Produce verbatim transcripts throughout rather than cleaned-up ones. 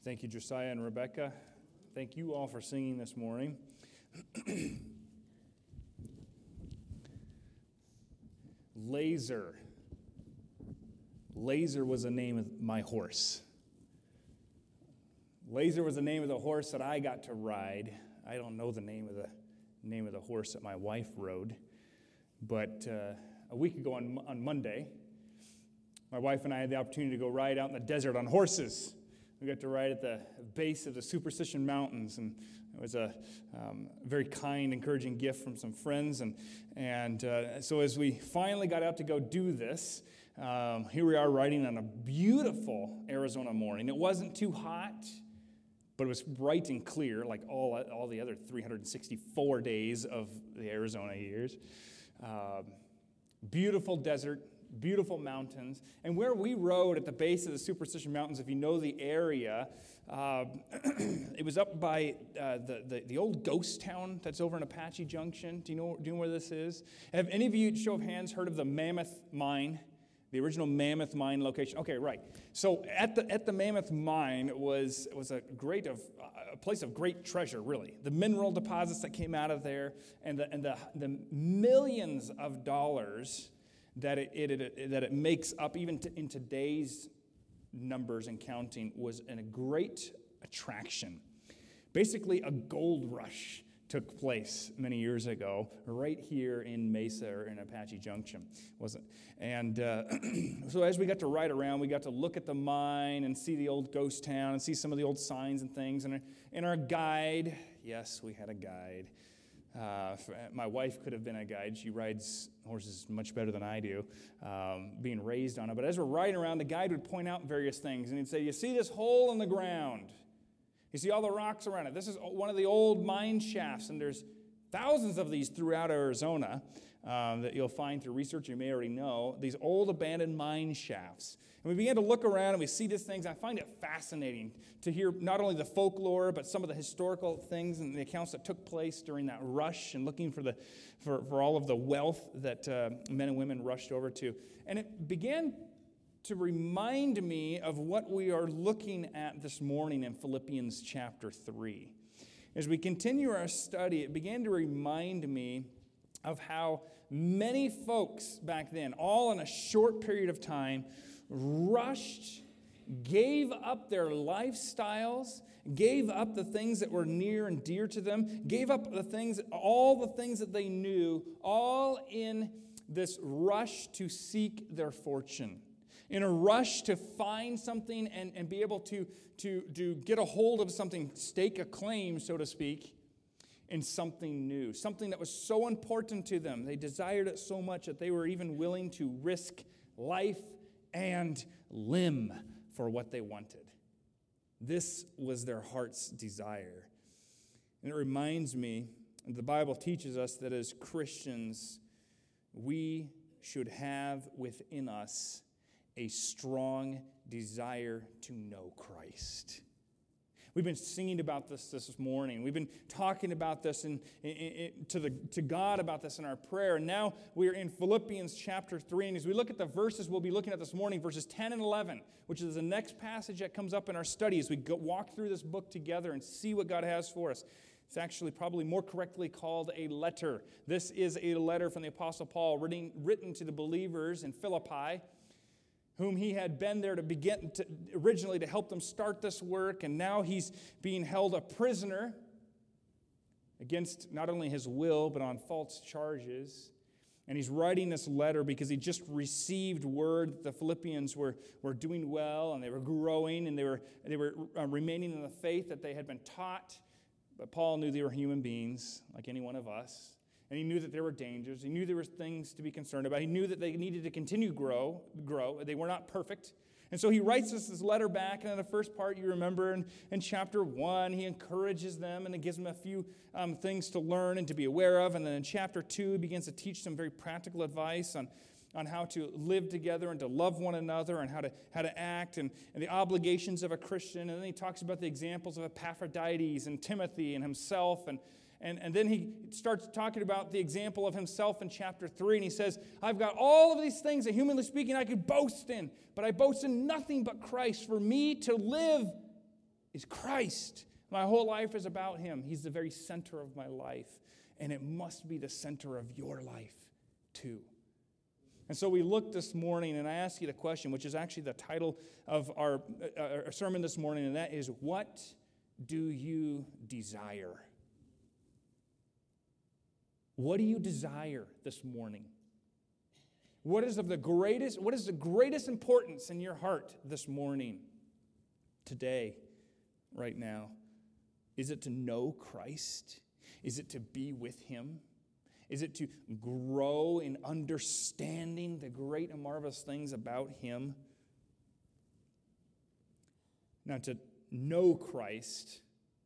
Thank you, Josiah and Rebecca. Thank you all for singing this morning. Laser. Laser was the name of my horse. Laser was the name of the horse that I got to ride. I don't know the name of the name of the horse that my wife rode, but uh, a week ago on, on Monday, my wife and I had the opportunity to go ride out in the desert on horses. We got to ride at the base of the Superstition Mountains, and it was a um, very kind, encouraging gift from some friends. And and uh, so as we finally got out to go do this, um, here we are riding on a beautiful Arizona morning. It wasn't too hot, but it was bright and clear, like all all the other three hundred sixty-four days of the Arizona years. Um, beautiful desert. Beautiful mountains. And where we rode at the base of the Superstition Mountains, if you know the area, uh, it was up by uh, the, the, the old ghost town that's over in Apache Junction. Do you know, do you know where this is? Have any of you, show of hands, heard of the Mammoth Mine? The original Mammoth Mine location? Okay, right. So at the at the Mammoth Mine was was a great of a place of great treasure, really. The mineral deposits that came out of there, and the and the, the millions of dollars that it, it, it that it makes up, even to, in today's numbers and counting, was a great attraction. Basically, a gold rush took place many years ago, right here in Mesa or in Apache Junction, wasn't? And uh, so as we got to ride around, we got to look at the mine and see the old ghost town and see some of the old signs and things. And in our guide, yes, we had a guide. Uh, my wife could have been a guide. She rides horses much better than I do, um, being raised on it. But as we're riding around, the guide would point out various things, and he'd say, you see this hole in the ground? You see all the rocks around it? This is one of the old mine shafts, and there's thousands of these throughout Arizona um, that you'll find through research you may already know, these old abandoned mine shafts. And we began to look around and we see these things. I find it fascinating to hear not only the folklore, but some of the historical things and the accounts that took place during that rush and looking for the for, for all of the wealth that uh, men and women rushed over to. And it began to remind me of what we are looking at this morning in Philippians chapter three. As we continue our study, it began to remind me of how many folks back then, all in a short period of time, rushed, gave up their lifestyles, gave up the things that were near and dear to them, gave up the things, all the things that they knew, all in this rush to seek their fortune, in a rush to find something and, and be able to, to, to get a hold of something, stake a claim, so to speak, in something new, something that was so important to them. They desired it so much that they were even willing to risk life and limb for what they wanted. This was their heart's desire. And it reminds me, the Bible teaches us that as Christians, we should have within us a strong desire to know Christ. We've been singing about this this morning. We've been talking about this in, in, in, to, the, to God about this in our prayer. And now we are in Philippians chapter three. And as we look at the verses we'll be looking at this morning, verses ten and eleven, which is the next passage that comes up in our study as we go, walk through this book together and see what God has for us. It's actually probably more correctly called a letter. This is a letter from the Apostle Paul written, written to the believers in Philippi, whom he had been there to begin to, originally to help them start this work, and now he's being held a prisoner against not only his will, but on false charges. And he's writing this letter because he just received word that the Philippians were, were doing well, and they were growing, and they were, they were uh, remaining in the faith that they had been taught. But Paul knew they were human beings, like any one of us. And he knew that there were dangers. He knew there were things to be concerned about. He knew that they needed to continue to grow, grow. They were not perfect. And so he writes us this letter back. And in the first part, you remember in, in chapter one, he encourages them and it gives them a few um, things to learn and to be aware of. And then in chapter two, he begins to teach them very practical advice on, on how to live together and to love one another and how to how to act and, and the obligations of a Christian. And then he talks about the examples of Epaphroditus and Timothy and himself and And, and then he starts talking about the example of himself in chapter three. And he says, I've got all of these things that, humanly speaking, I could boast in. But I boast in nothing but Christ. For me to live is Christ. My whole life is about him. He's the very center of my life, and it must be the center of your life too. And so we looked this morning, and I asked you the question, which is actually the title of our, uh, our sermon this morning, and that is, what do you desire? What do you desire this morning? What is of the greatest, what is the greatest importance in your heart this morning, today, right now? Is it to know Christ? Is it to be with him? Is it to grow in understanding the great and marvelous things about him? Now, to know Christ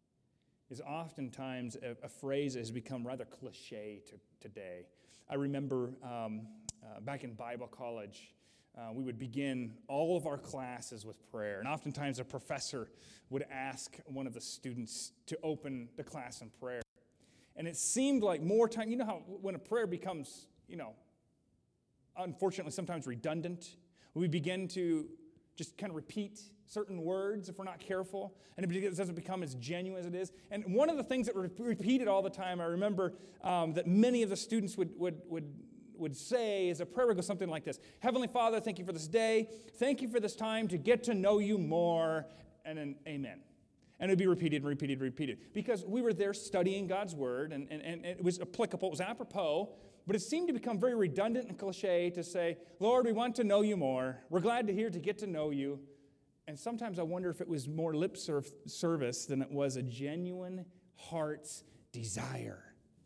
is oftentimes a, a phrase that has become rather cliche to, today. I remember um, uh, back in Bible college, uh, we would begin all of our classes with prayer. And oftentimes a professor would ask one of the students to open the class in prayer. And it seemed like more time, you know how when a prayer becomes, you know, unfortunately sometimes redundant, we begin to just kind of repeat certain words if we're not careful, and it doesn't become as genuine as it is. And one of the things that we repeated all the time, I remember um, that many of the students would, would, would, would say as a prayer would go something like this: Heavenly Father, thank you for this day. Thank you for this time to get to know you more. And then amen. And it would be repeated and repeated and repeated. Because we were there studying God's word, and, and, and it was applicable, it was apropos, but it seemed to become very redundant and cliche to say, Lord, we want to know you more. We're glad to hear to get to know you. And sometimes I wonder if it was more lip service than it was a genuine heart's desire.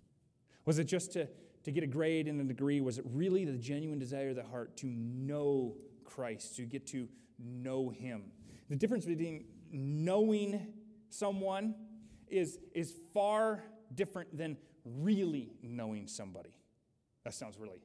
Was it just to, to get a grade and a degree? Was it really the genuine desire of the heart to know Christ, to get to know him? The difference between knowing someone is, is far different than really knowing somebody. That sounds really,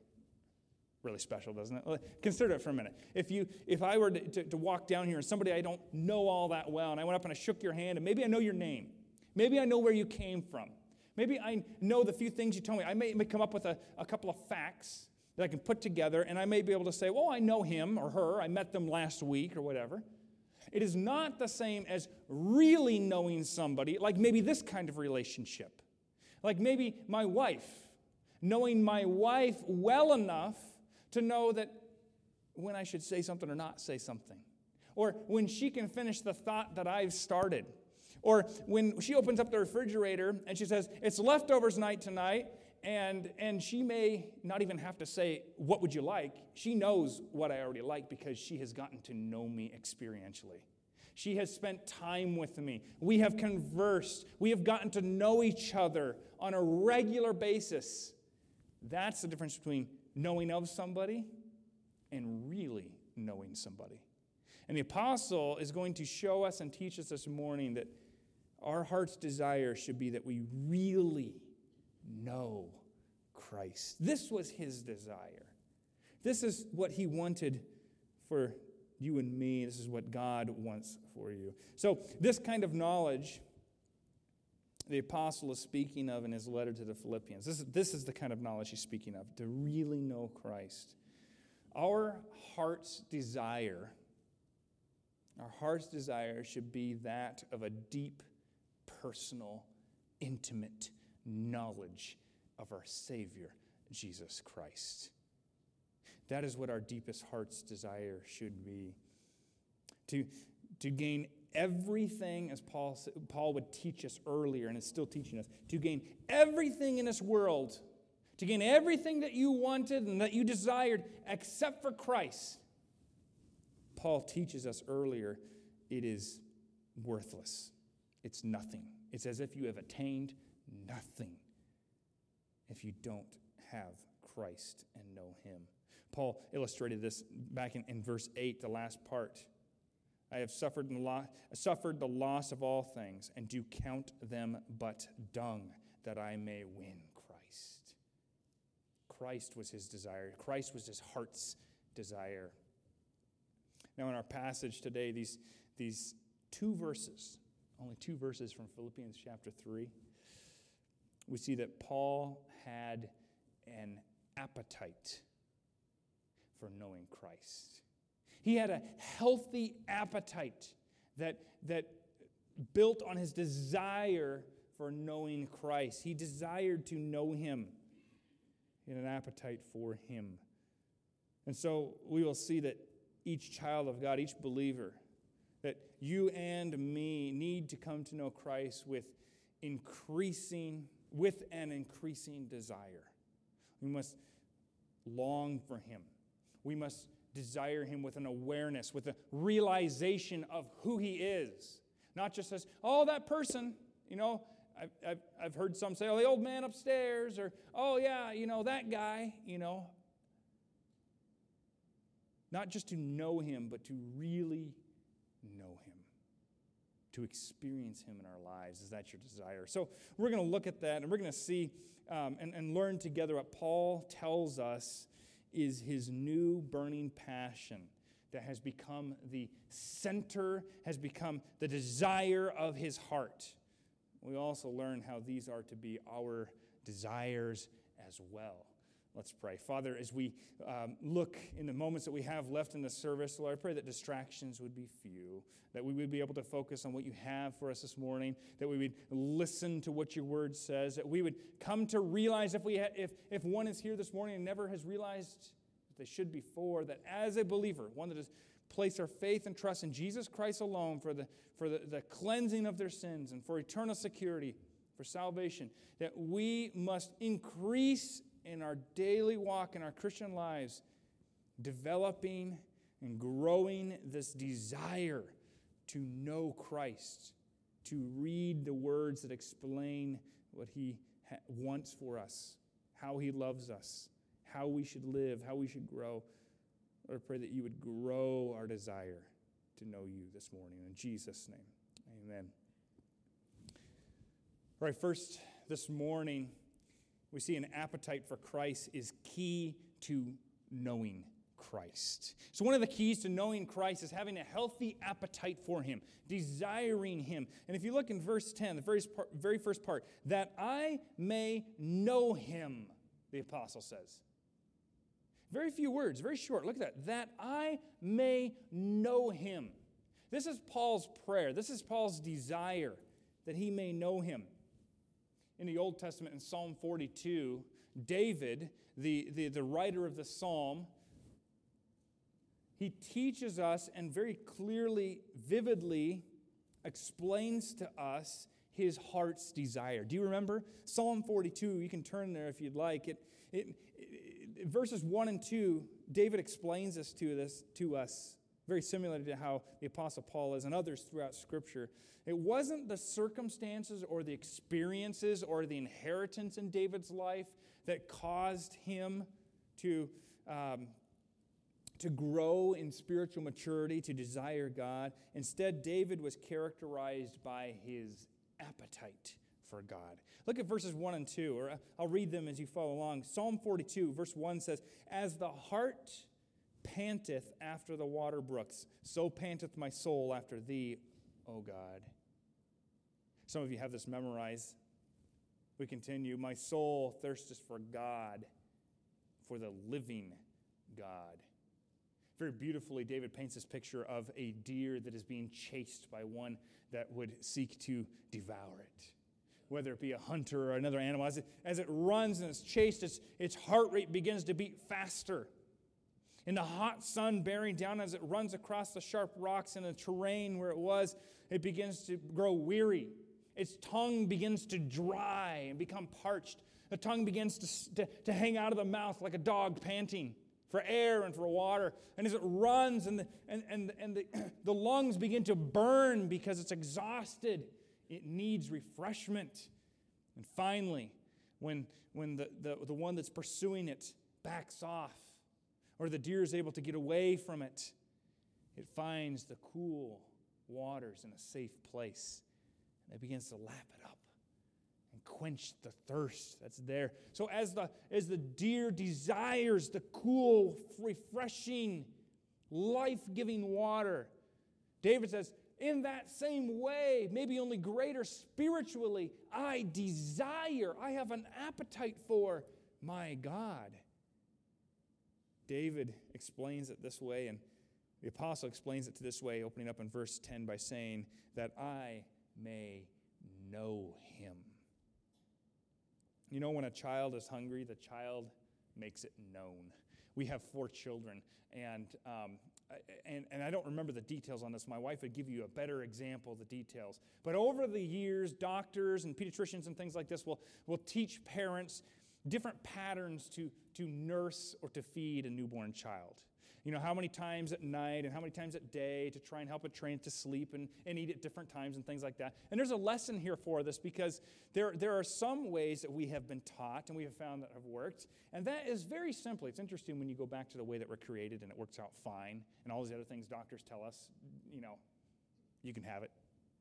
really special, doesn't it? Well, consider it for a minute. If you, if I were to, to, to walk down here and somebody I don't know all that well, and I went up and I shook your hand, and maybe I know your name. Maybe I know where you came from. Maybe I know the few things you told me. I may, may come up with a, a couple of facts that I can put together, and I may be able to say, well, I know him or her. I met them last week or whatever. It is not the same as really knowing somebody, like maybe this kind of relationship. Like maybe my wife, knowing my wife well enough to know that when I should say something or not say something. Or when she can finish the thought that I've started. Or when she opens up the refrigerator and she says, it's leftovers night tonight, and, and she may not even have to say, what would you like? She knows what I already like because she has gotten to know me experientially. She has spent time with me. We have conversed. We have gotten to know each other on a regular basis. That's the difference between knowing of somebody and really knowing somebody. And the apostle is going to show us and teach us this morning that our heart's desire should be that we really know Christ. This was his desire. This is what he wanted for you and me. This is what God wants for you. So this kind of knowledge the apostle is speaking of in his letter to the Philippians. This is, this is the kind of knowledge he's speaking of, to really know Christ. Our heart's desire, our heart's desire should be that of a deep, personal, intimate knowledge of our Savior, Jesus Christ. That is what our deepest heart's desire should be. To, to gain everything, as Paul, Paul would teach us earlier, and is still teaching us, to gain everything in this world, to gain everything that you wanted and that you desired except for Christ. Paul teaches us earlier, it is worthless. It's nothing. It's as if you have attained nothing if you don't have Christ and know him. Paul illustrated this back in, in verse eight, the last part. I have suffered, the lo- suffered the loss of all things, and do count them but dung, that I may win Christ. Christ was his desire. Christ was his heart's desire. Now in our passage today, these, these two verses, only two verses from Philippians chapter three, we see that Paul had an appetite for knowing Christ. He had a healthy appetite that, that built on his desire for knowing Christ. He desired to know him. He had an appetite for him. And so we will see that each child of God, each believer, that you and me need to come to know Christ with increasing, with an increasing desire. We must long for him. We must desire him with an awareness, with a realization of who he is. Not just as, oh, that person, you know, I've, I've, I've heard some say, oh, the old man upstairs, or, oh, yeah, you know, that guy, you know. Not just to know him, but to really know him, to experience him in our lives. Is that your desire? So we're going to look at that, and we're going to see um, and, and learn together what Paul tells us is his new burning passion that has become the center, has become the desire of his heart. We also learn how these are to be our desires as well. Let's pray. Father, as we um, look in the moments that we have left in the service, Lord, I pray that distractions would be few, that we would be able to focus on what you have for us this morning, that we would listen to what your word says, that we would come to realize if we ha- if if one is here this morning and never has realized that they should before, that as a believer, one that has placed our faith and trust in Jesus Christ alone for the for the, the cleansing of their sins and for eternal security, for salvation, that we must increase in our daily walk in our Christian lives, developing and growing this desire to know Christ, to read the words that explain what he ha- wants for us, how he loves us, how we should live, how we should grow. Lord, I pray that you would grow our desire to know you this morning. In Jesus' name, amen. All right, first this morning, we see an appetite for Christ is key to knowing Christ. So one of the keys to knowing Christ is having a healthy appetite for him, desiring him. And if you look in verse ten, the very, very first part, that I may know him, the apostle says. Very few words, very short. Look at that. That I may know him. This is Paul's prayer. This is Paul's desire, that he may know him. In the Old Testament, in Psalm forty-two, David, the, the, the writer of the psalm, he teaches us and very clearly, vividly explains to us his heart's desire. Do you remember? Psalm forty-two, you can turn there if you'd like. It, it, it, verses one and two, David explains this to, this to us, very similar to how the Apostle Paul is and others throughout Scripture. It wasn't the circumstances or the experiences or the inheritance in David's life that caused him to, um, to grow in spiritual maturity, to desire God. Instead, David was characterized by his appetite for God. Look at verses one and two, or I'll read them as you follow along. Psalm forty-two, verse one says, "As the hart panteth after the water brooks, so panteth my soul after thee, O God." Some of you have this memorized. We continue. "My soul thirsteth for God, for the living God." Very beautifully, David paints this picture of a deer that is being chased by one that would seek to devour it. Whether it be a hunter or another animal, as it, as it runs and it's chased, its, its heart rate begins to beat faster. In the hot sun bearing down as it runs across the sharp rocks in the terrain where it was, it begins to grow weary. Its tongue begins to dry and become parched. The tongue begins to, to, to hang out of the mouth like a dog panting for air and for water. And as it runs, and the, and, and, and the, the lungs begin to burn because it's exhausted. It needs refreshment. And finally, when, when the, the, the one that's pursuing it backs off, or the deer is able to get away from it, it finds the cool waters in a safe place. And it begins to lap it up and quench the thirst that's there. So as the, as the deer desires the cool, refreshing, life-giving water, David says, in that same way, maybe only greater spiritually, I desire, I have an appetite for my God. David explains it this way, and the apostle explains it to this way, opening up in verse ten by saying that I may know him. You know, when a child is hungry, the child makes it known. We have four children, and um, and and I don't remember the details on this. My wife would give you a better example of the details. But over the years, doctors and pediatricians and things like this will, will teach parents different patterns to, to nurse or to feed a newborn child. You know, how many times at night and how many times at day to try and help it train to sleep and, and eat at different times and things like that. And there's a lesson here for this because there, there are some ways that we have been taught and we have found that have worked. And that is very simple. It's interesting when you go back to the way that we're created and it works out fine. And all these other things doctors tell us, you know, you can have it.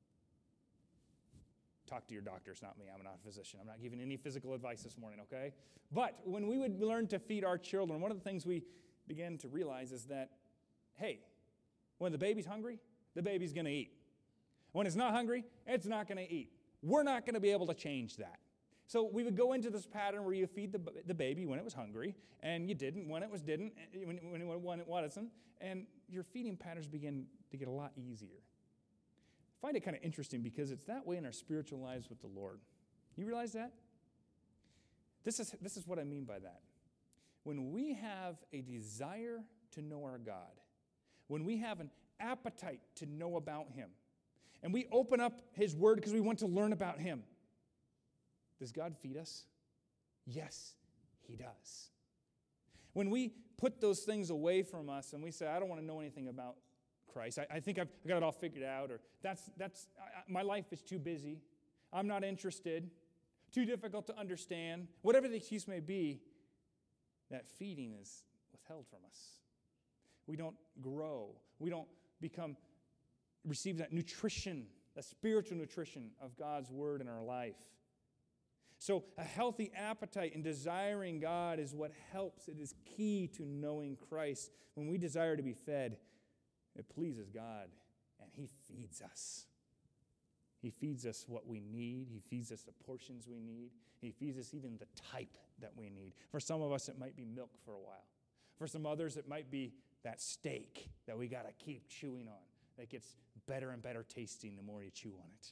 Talk to your doctors, not me. I'm not a physician. I'm not giving any physical advice this morning, okay? But when we would learn to feed our children, one of the things we began to realize is that, hey, when the baby's hungry, the baby's going to eat. When it's not hungry, it's not going to eat. We're not going to be able to change that. So we would go into this pattern where you feed the, the baby when it was hungry, and you didn't when it was didn't, when, when, when it wasn't, and your feeding patterns begin to get a lot easier. I find it kind of interesting because it's that way in our spiritual lives with the Lord. You realize that? This is, this is what I mean by that. When we have a desire to know our God, when we have an appetite to know about him, and we open up his word because we want to learn about him, does God feed us? Yes, he does. When we put those things away from us and we say, I don't want to know anything about Christ. I, I think I've got it all figured out, or that's, that's I, my life is too busy. I'm not interested. Too difficult to understand. Whatever the excuse may be, that feeding is withheld from us. We don't grow. We don't become, receive that nutrition, that spiritual nutrition of God's word in our life. So a healthy appetite and desiring God is what helps. It is key to knowing Christ. When we desire to be fed, it pleases God, and he feeds us. He feeds us what we need. He feeds us the portions we need. He feeds us even the type that we need. For some of us, it might be milk for a while. For some others, it might be that steak that we got to keep chewing on. That gets better and better tasting the more you chew on it.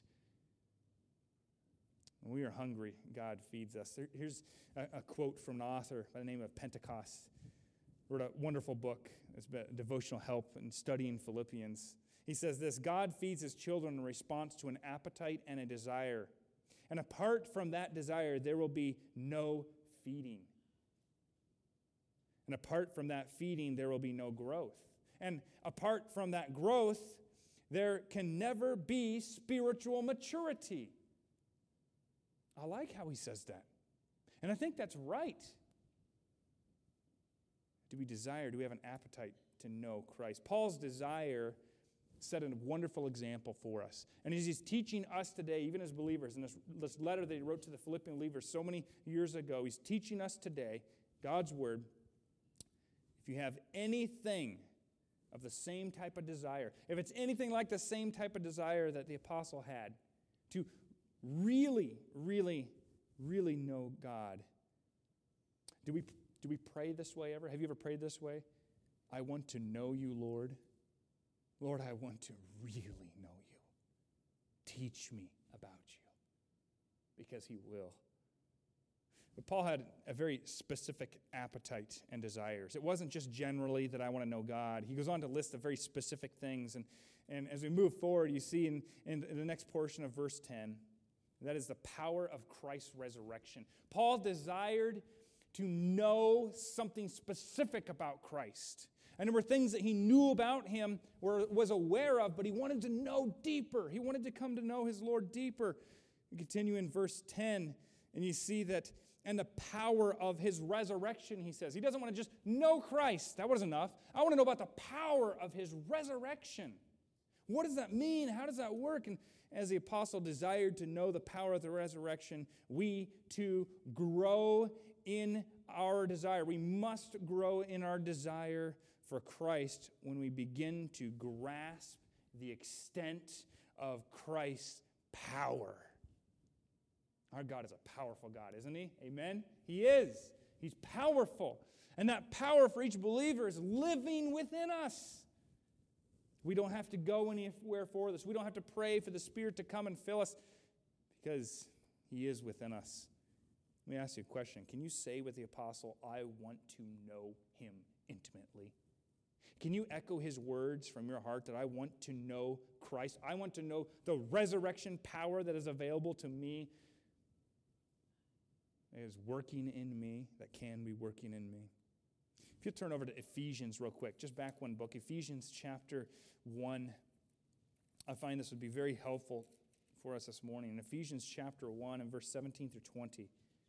When we are hungry, God feeds us. Here's a, a quote from an author by the name of Pentecost. Wrote a wonderful book. It's been devotional help in studying Philippians. He says this: God feeds his children in response to an appetite and a desire. And apart from that desire, there will be no feeding. And apart from that feeding, there will be no growth. And apart from that growth, there can never be spiritual maturity. I like how he says that. And I think that's right. Do we desire, do we have an appetite to know Christ? Paul's desire set a wonderful example for us. And as he's teaching us today, even as believers, in this, this letter that he wrote to the Philippian believers so many years ago, he's teaching us today, God's word, if you have anything of the same type of desire, if it's anything like the same type of desire that the apostle had, to really, really, really know God, do we, do we pray this way ever? Have you ever prayed this way? I want to know you, Lord. Lord, I want to really know you. Teach me about you. Because he will. But Paul had a very specific appetite and desires. It wasn't just generally that I want to know God. He goes on to list the very specific things. And, and as we move forward, you see in, in the next portion of verse ten, that is the power of Christ's resurrection. Paul desired to know something specific about Christ. And there were things that he knew about him, or was aware of, but he wanted to know deeper. He wanted to come to know his Lord deeper. We continue in verse ten, and you see that, and the power of his resurrection, he says. He doesn't want to just know Christ. That wasn't enough. I want to know about the power of his resurrection. What does that mean? How does that work? And as the apostle desired to know the power of the resurrection, we too grow in our desire. We must grow in our desire for Christ when we begin to grasp the extent of Christ's power. Our God is a powerful God, isn't he? Amen? He is. He's powerful. And that power for each believer is living within us. We don't have to go anywhere for this. We don't have to pray for the Spirit to come and fill us because He is within us. Let me ask you a question. Can you say with the apostle, I want to know Him intimately? Can you echo his words from your heart that I want to know Christ? I want to know the resurrection power that is available to me, that is working in me, that can be working in me. If you turn over to Ephesians real quick, just back one book, Ephesians chapter one. I find this would be very helpful for us this morning. In Ephesians chapter one and verse seventeen through twenty.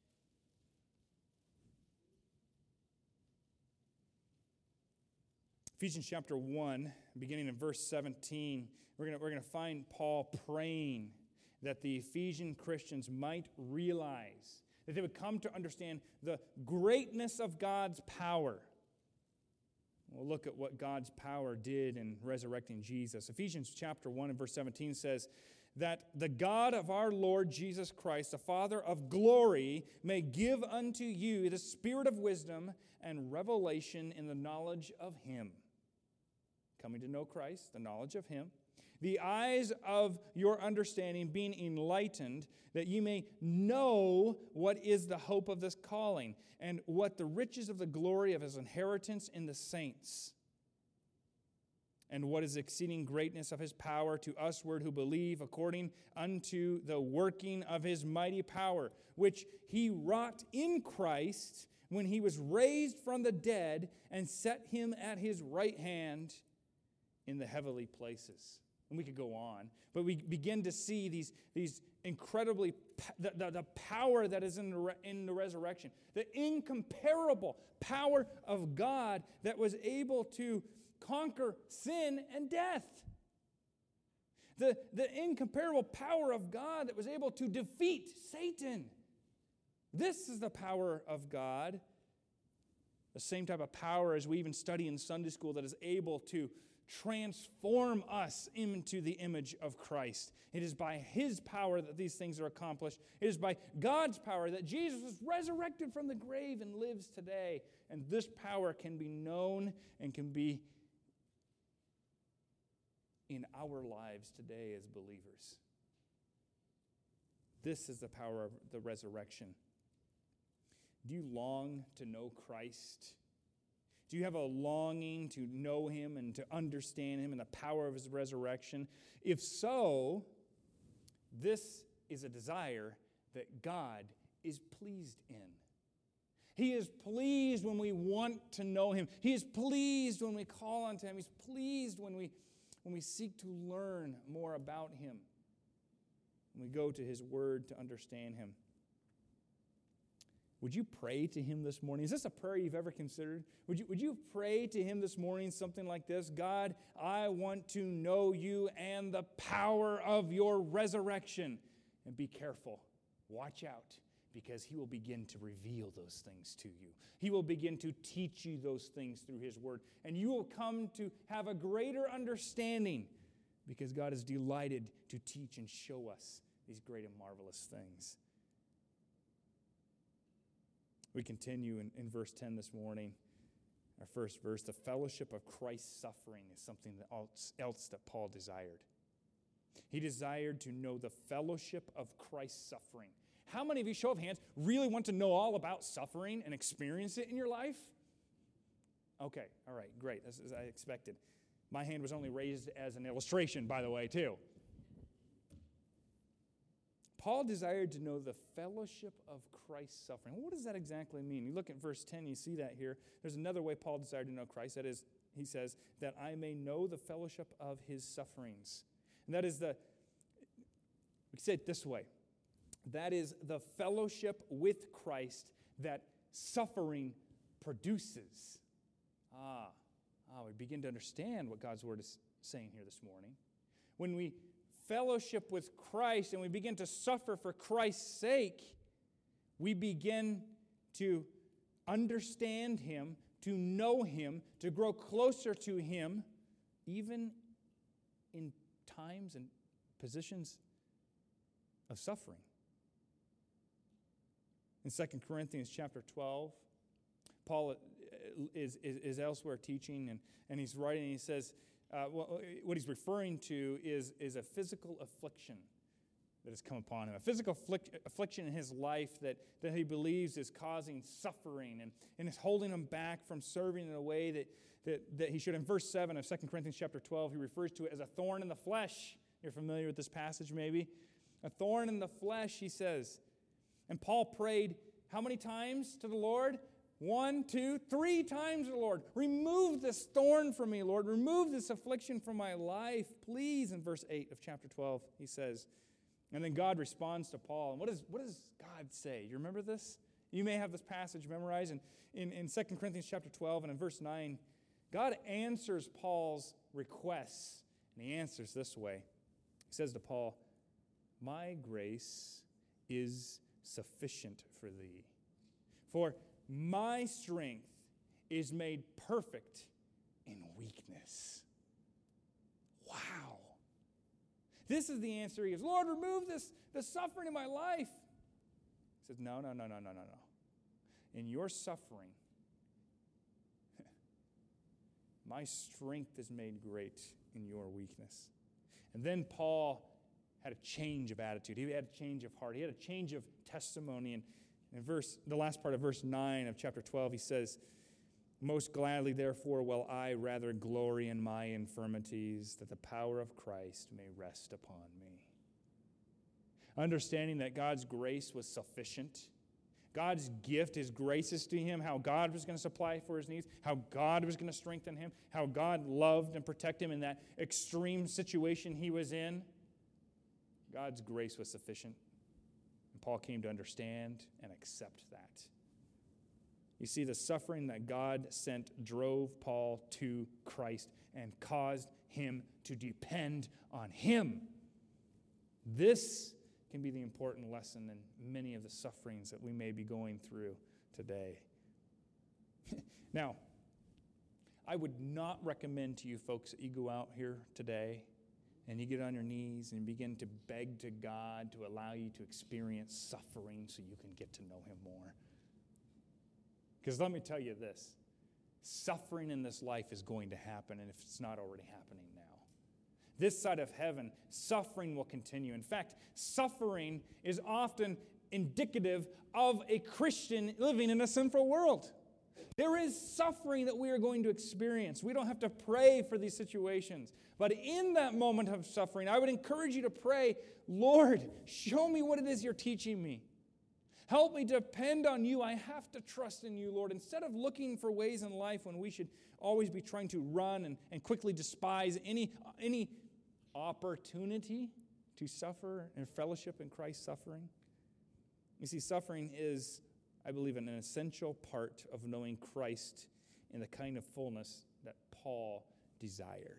Ephesians chapter one, beginning in verse seventeen, we're going we're going to find Paul praying that the Ephesian Christians might realize, that they would come to understand the greatness of God's power. We'll look at what God's power did in resurrecting Jesus. Ephesians chapter one and verse seventeen says that the God of our Lord Jesus Christ, the Father of glory, may give unto you the spirit of wisdom and revelation in the knowledge of Him. Coming to know Christ, the knowledge of Him. The eyes of your understanding being enlightened, that you may know what is the hope of this calling, and what the riches of the glory of His inheritance in the saints, and what is the exceeding greatness of His power to usward who believe, according unto the working of His mighty power, which He wrought in Christ when He was raised from the dead and set Him at His right hand in the heavenly places. And we could go on, but we begin to see these, these incredibly, the, the, the power that is in the, re, in the resurrection, the incomparable power of God that was able to conquer sin and death. The, the incomparable power of God that was able to defeat Satan. This is the power of God. The same type of power as we even study in Sunday school that is able to transform us into the image of Christ. It is by His power that these things are accomplished. It is by God's power that Jesus was resurrected from the grave and lives today. And this power can be known and can be in our lives today as believers. This is the power of the resurrection. Do you long to know Christ? Do you have a longing to know Him and to understand Him and the power of His resurrection? If so, this is a desire that God is pleased in. He is pleased when we want to know Him. He is pleased when we call unto Him. He's pleased when we, when we seek to learn more about Him. When we go to His Word to understand Him. Would you pray to Him this morning? Is this a prayer you've ever considered? Would you, would you pray to Him this morning something like this? God, I want to know You and the power of Your resurrection. And be careful. Watch out, because He will begin to reveal those things to you. He will begin to teach you those things through His Word. And you will come to have a greater understanding, because God is delighted to teach and show us these great and marvelous things. We continue in, in verse ten this morning, our first verse. The fellowship of Christ's suffering is something that else, else that Paul desired. He desired to know the fellowship of Christ's suffering. How many of you, show of hands, really want to know all about suffering and experience it in your life? Okay, all right, great, as, as I expected. My hand was only raised as an illustration, by the way, too. Paul desired to know the fellowship of Christ's suffering. What does that exactly mean? You look at verse ten, you see that here. There's another way Paul desired to know Christ. That is, he says, that I may know the fellowship of His sufferings. And that is the, we say it this way, that is the fellowship with Christ that suffering produces. Ah, ah, we begin to understand what God's Word is saying here this morning. When we fellowship with Christ and we begin to suffer for Christ's sake, we begin to understand Him, to know Him, to grow closer to Him, even in times and positions of suffering. In Second Corinthians chapter twelve, Paul is, is, is elsewhere teaching, and, and he's writing, and he says, Uh, well, what he's referring to is, is a physical affliction that has come upon him, a physical afflic- affliction in his life that, that he believes is causing suffering and, and is holding him back from serving in a way that, that, that he should. In verse seven of Second Corinthians chapter twelve, he refers to it as a thorn in the flesh. You're familiar with this passage maybe? A thorn in the flesh, he says. And Paul prayed how many times to the Lord? One, two, three times to the Lord. Remove this thorn from me, Lord. Remove this affliction from my life, please. In verse eight of chapter twelve, he says, and then God responds to Paul. And what, is, what does God say? You remember this? You may have this passage memorized. In, in, in Second Corinthians chapter twelve and in verse nine, God answers Paul's requests. And he answers this way. He says to Paul, my grace is sufficient for thee. For my strength is made perfect in weakness. Wow. This is the answer he gives. Lord, remove this, this suffering in my life. He says, no, no, no, no, no, no, no. In your suffering, my strength is made great in your weakness. And then Paul had a change of attitude. He had a change of heart. He had a change of testimony. And in verse, the last part of verse nine of chapter twelve, he says, most gladly, therefore, will I rather glory in my infirmities, that the power of Christ may rest upon me. Understanding that God's grace was sufficient, God's gift, His graces to him, how God was going to supply for his needs, how God was going to strengthen him, how God loved and protected him in that extreme situation he was in. God's grace was sufficient. And Paul came to understand and accept that. You see, the suffering that God sent drove Paul to Christ and caused him to depend on Him. This can be the important lesson in many of the sufferings that we may be going through today. Now, I would not recommend to you folks that you go out here today and you get on your knees and begin to beg to God to allow you to experience suffering so you can get to know Him more. Because let me tell you this, suffering in this life is going to happen, and if it's not already happening now. This side of heaven, suffering will continue. In fact, suffering is often indicative of a Christian living in a sinful world. There is suffering that we are going to experience. We don't have to pray for these situations. But in that moment of suffering, I would encourage you to pray, Lord, show me what it is you're teaching me. Help me depend on you. I have to trust in you, Lord. Instead of looking for ways in life when we should always be trying to run and, and quickly despise any, any opportunity to suffer and fellowship in Christ's suffering. You see, suffering is, I believe, an essential part of knowing Christ in the kind of fullness that Paul desired.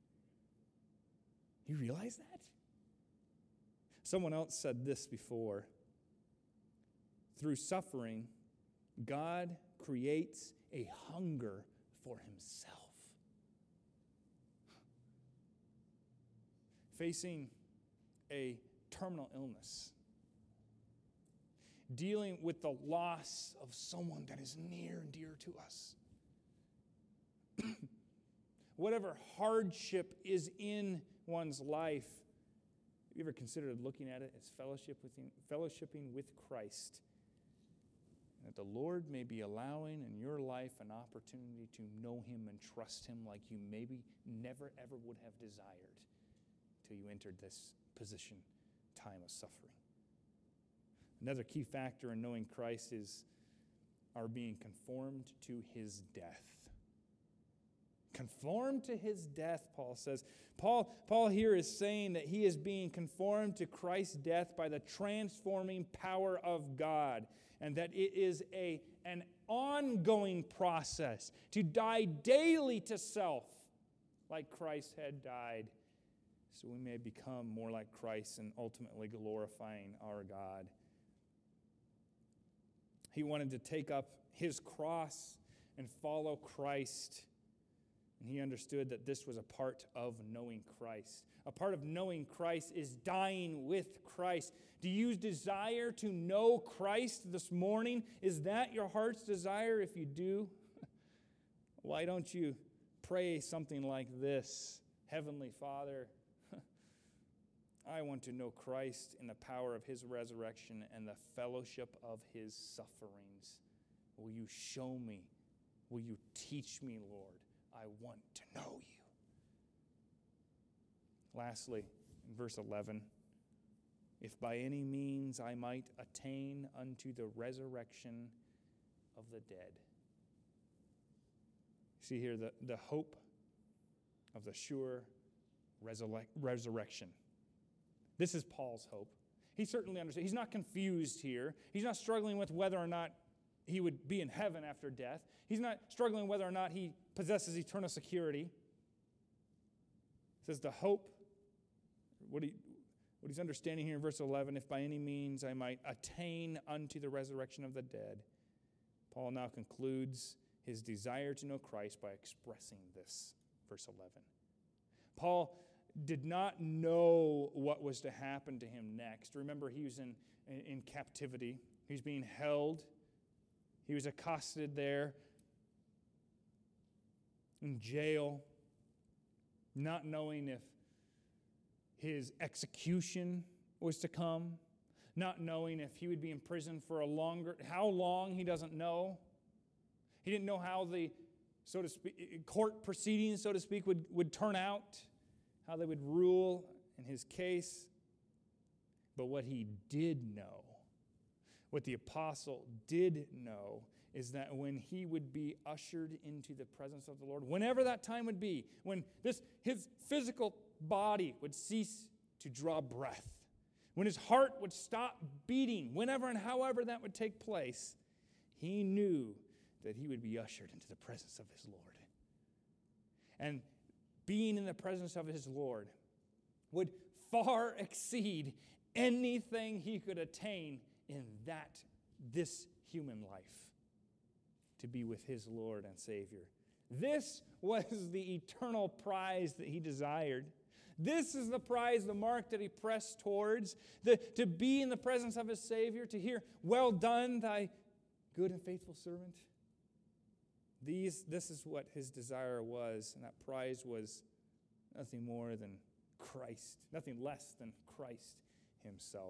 You realize that? Someone else said this before. Through suffering, God creates a hunger for Himself. Facing a terminal illness, dealing with the loss of someone that is near and dear to us. Whatever hardship is in one's life, have you ever considered looking at it as fellowship with him, fellowshipping with Christ? That the Lord may be allowing in your life an opportunity to know Him and trust Him like you maybe never ever would have desired till you entered this position, time of suffering. Another key factor in knowing Christ is our being conformed to His death. Conformed to His death, Paul says. Paul, Paul here is saying that he is being conformed to Christ's death by the transforming power of God, and that it is a, an ongoing process to die daily to self like Christ had died, so we may become more like Christ and ultimately glorifying our God. He wanted to take up His cross and follow Christ. And he understood that this was a part of knowing Christ. A part of knowing Christ is dying with Christ. Do you desire to know Christ this morning? Is that your heart's desire? If you do, why don't you pray something like this: Heavenly Father, I want to know Christ in the power of his resurrection and the fellowship of his sufferings. Will you show me? Will you teach me, Lord? I want to know you. Lastly, in verse eleven, if by any means I might attain unto the resurrection of the dead. See here the, the hope of the sure resurrec- resurrection. This is Paul's hope. He certainly understands. He's not confused here. He's not struggling with whether or not he would be in heaven after death. He's not struggling whether or not he possesses eternal security. It says the hope, what, he, what he's understanding here in verse eleven, if by any means I might attain unto the resurrection of the dead. Paul now concludes his desire to know Christ by expressing this, verse eleven. Paul did not know what was to happen to him next. Remember, he was in, in, in captivity. He was being held. He was accosted there in jail, not knowing if his execution was to come, not knowing if he would be in prison for a longer, how long, he doesn't know. He didn't know how the, so to speak, court proceedings, so to speak, would, would turn out, how they would rule in his case. But what he did know, what the apostle did know, is that when he would be ushered into the presence of the Lord, whenever that time would be, when this his physical body would cease to draw breath, when his heart would stop beating, whenever and however that would take place, he knew that he would be ushered into the presence of his Lord. And being in the presence of his Lord would far exceed anything he could attain in that, this human life, to be with his Lord and Savior. This was the eternal prize that he desired. This is the prize, the mark that he pressed towards, the, to be in the presence of his Savior, to hear, well done, thy good and faithful servant. These, this is what his desire was, and that prize was nothing more than Christ, nothing less than Christ himself.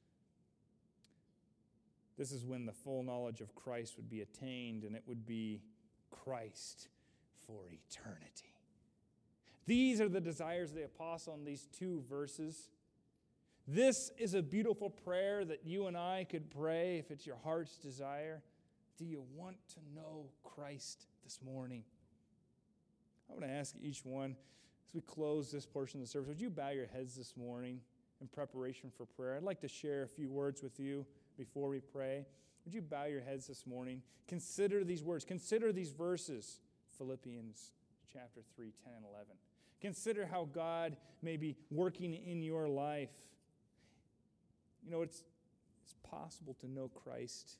This is when the full knowledge of Christ would be attained, and it would be Christ for eternity. These are the desires of the apostle in these two verses. This is a beautiful prayer that you and I could pray if it's your heart's desire. Do you want to know Christ this morning? I want to ask each one, as we close this portion of the service, would you bow your heads this morning in preparation for prayer? I'd like to share a few words with you before we pray. Would you bow your heads this morning? Consider these words. Consider these verses. Philippians chapter three, ten, and eleven. Consider how God may be working in your life. You know, it's, it's possible to know Christ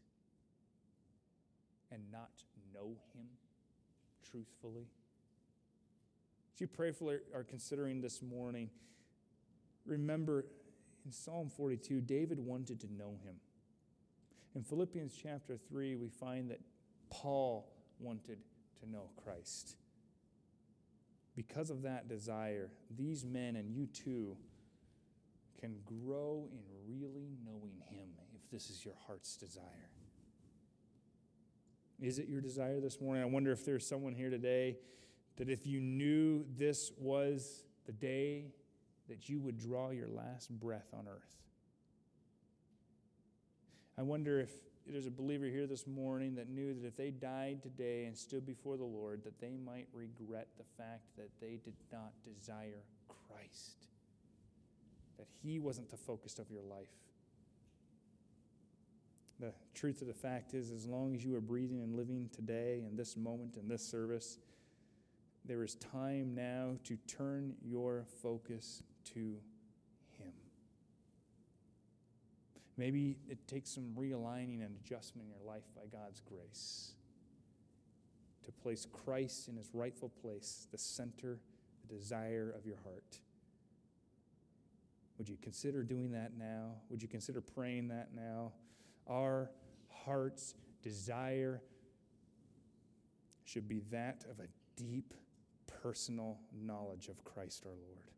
and not know him truthfully. As you prayerfully are considering this morning, remember in Psalm forty-two, David wanted to know him. In Philippians chapter three, we find that Paul wanted to know Christ. Because of that desire, these men and you too can grow in really knowing him if this is your heart's desire. Is it your desire this morning? I wonder if there's someone here today that if you knew this was the day that you would draw your last breath on earth. I wonder if there's a believer here this morning that knew that if they died today and stood before the Lord, that they might regret the fact that they did not desire Christ, that he wasn't the focus of your life. The truth of the fact is, as long as you are breathing and living today, in this moment, in this service, there is time now to turn your focus to him. Maybe it takes some realigning and adjustment in your life by God's grace to place Christ in his rightful place, the center, the desire of your heart. Would you consider doing that now? Would you consider praying that now? Our heart's desire should be that of a deep, personal knowledge of Christ our Lord.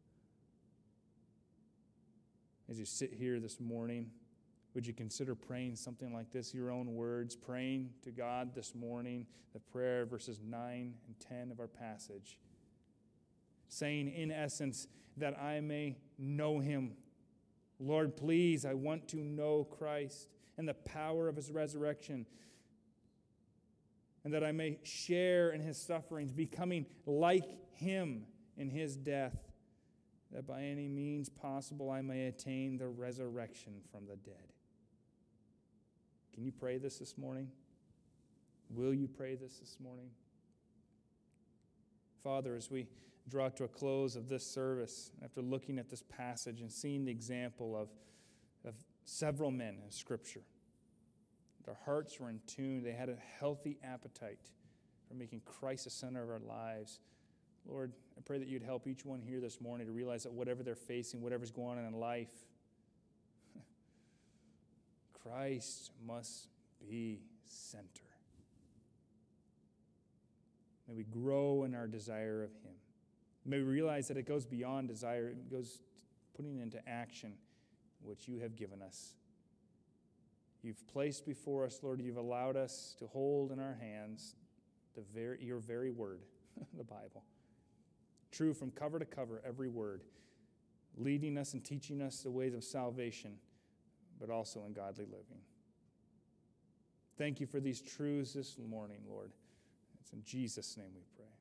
As you sit here this morning, would you consider praying something like this, your own words, praying to God this morning, the prayer, verses nine and ten of our passage, saying in essence, that I may know him. Lord, please, I want to know Christ and the power of his resurrection, and that I may share in his sufferings, becoming like him in his death, that by any means possible I may attain the resurrection from the dead. Can you pray this this morning? Will you pray this this morning? Father, as we draw to a close of this service, after looking at this passage and seeing the example of, of several men in Scripture, their hearts were in tune. They had a healthy appetite for making Christ the center of our lives. Lord, I pray that you'd help each one here this morning to realize that whatever they're facing, whatever's going on in life, Christ must be center. May we grow in our desire of him. May we realize that it goes beyond desire. It goes putting into action what you have given us. You've placed before us, Lord, you've allowed us to hold in our hands the very, your very word, the Bible. True from cover to cover, every word, leading us and teaching us the ways of salvation, but also in godly living. Thank you for these truths this morning, Lord. It's in Jesus' name we pray.